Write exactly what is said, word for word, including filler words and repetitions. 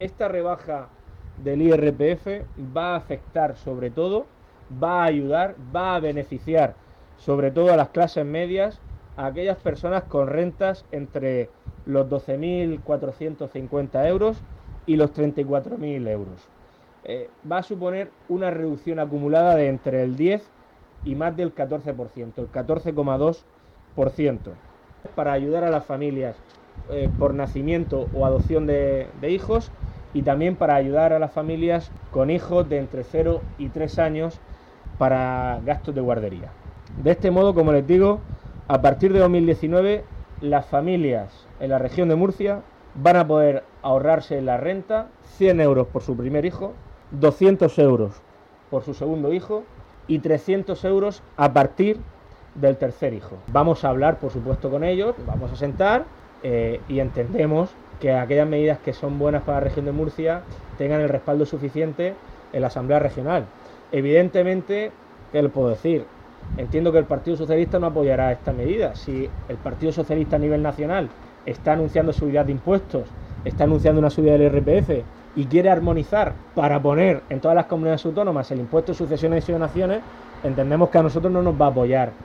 Esta rebaja del I R P F va a afectar sobre todo, va a ayudar, va a beneficiar sobre todo a las clases medias, a aquellas personas con rentas entre los doce mil cuatrocientos cincuenta euros y los treinta y cuatro mil euros. Eh, va a suponer una reducción acumulada de entre el diez y más del catorce por ciento, el catorce coma dos por ciento, para ayudar a las familias eh, por nacimiento o adopción de, de hijos, y también para ayudar a las familias con hijos de entre cero y tres años para gastos de guardería. De este modo, como les digo, a partir de dos mil diecinueve las familias en la región de Murcia van a poder ahorrarse la renta cien euros por su primer hijo, doscientos euros por su segundo hijo y trescientos euros a partir del tercer hijo. Vamos a hablar, por supuesto, con ellos, vamos a sentar eh, y entendemos que aquellas medidas que son buenas para la región de Murcia tengan el respaldo suficiente en la Asamblea Regional. Evidentemente, ¿qué les puedo decir? Entiendo que el Partido Socialista no apoyará esta medida. Si el Partido Socialista a nivel nacional está anunciando subida de impuestos, está anunciando una subida del I R P F y quiere armonizar para poner en todas las comunidades autónomas el impuesto de sucesiones y donaciones, entendemos que a nosotros no nos va a apoyar